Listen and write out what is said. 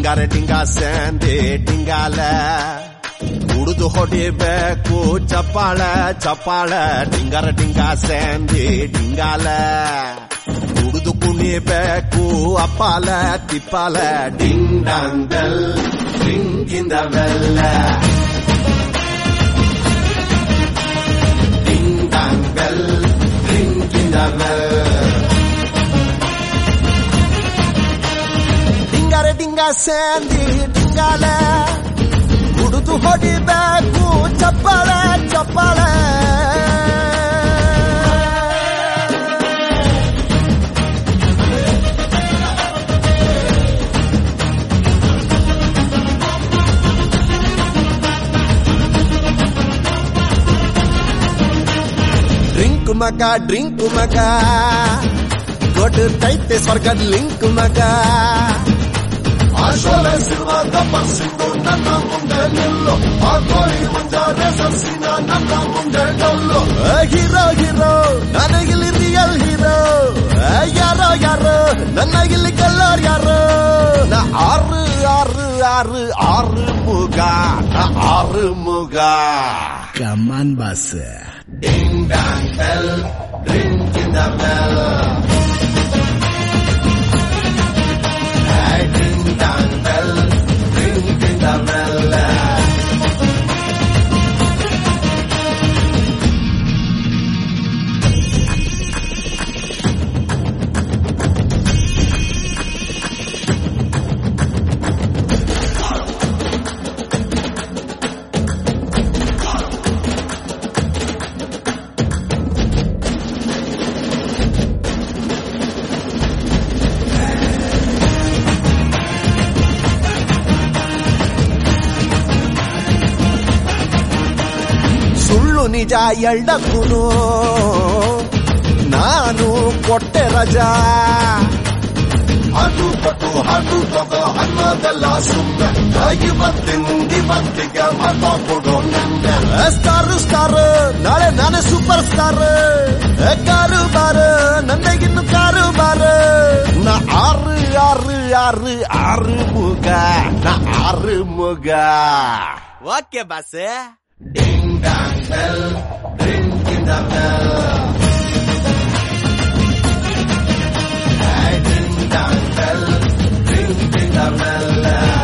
ಡಿಂಗಾರೆ ಡಿಂಗ ಸ್ಯಾಂಡಿ ಡಿಂಗಾಲ ಕುಡಿದು ಹೊಡಿಬೇಕು ಚಪ್ಪಾಳ ಚಪ್ಪಾಳ ಡಿಂಗಾರ ಡಿಂಗ ಸ್ಯಾಂಡಿ ಡಿಂಗಾಲ ಕುಡಿದು ಕುಣಿಬೇಕು ಅಪ್ಪಾಲ ತಿಪ್ಪಾಲ ding dang bell ring in the bell ding dang bell ring in the bell ಡಿಂಗಾರೆ ಡಿಂಗ ಸ್ಯಾಂಡಿ ಡಿಂಗಾಲ ಕುಡಿದು ಹೊಡಿಬೇಕು ಚಪ್ಪಾಳ ಚಪ್ಪಾಳ ಡ್ರಿಂಕ್ ಮಗ ಕೊಟ್ಟೈತೆ ಸ್ವರ್ಗದ ಲಿಂಕ್ ಮಗ ಆಶೋಲೆ ಸಿನಿಮಾ ಗಬ್ಬರ್ ಸಿಂಗು ನನ್ನ ಮುಂದೆ ನಿಲ್ಲು ಆ ಕೋಳಿ ಮುಂಜಾನೆ ಸಸಿನ ನನ್ನ ಮುಂದೆ ಡೊಲ್ಲು ಹೀರೋ ಹೀರೋ ನನಗಿಲ್ಲಿ ರಿಯಲ್ ಹೀರೋ ಯಾರೋ ಯಾರೋ ನನಗಿಲ್ಲಿ ಕಲ್ಲರ್ ಯಾರೋ ನಾ ಆರು ಆರು ಆರು ಆರು ಮುಗ ಆರು ಮುಗ come on boss Ding dang bell, drink in the bell. Hey, ding dang bell, drink in the bell. ಸುಳ್ಳು ನಿಜ ಎಳ್ಳಕ್ಕೂನು ನಾನು ಕೊಟ್ಟೆ ರಜಾ ಅದು ಕೊಟ್ಟು ಹಾಡು ತಗೋ ಅನ್ನೋದೆಲ್ಲ ಸುಮ್ಮನೆ ಇವತ್ತಿಗೆ ಮಾತಾಡ್ಕೊಡೋ ನನ್ನ ಸ್ಟಾರ್ ಸ್ಟಾರ್ ನಾಳೆ ನಾನೇ ಸೂಪರ್ ಸ್ಟಾರ್ ಕಾರು ಬಾರು ನಂದಗಿನ್ನು ಕಾರು ಬಾರು ನಾ ಆರು ಆರು ಆರು ಆರು ಮುಗ ನಾ ಆರು ಮುಗ okay boss Ding dang bell, drink in the bell. Hey, ding dang bell, drink in the bell.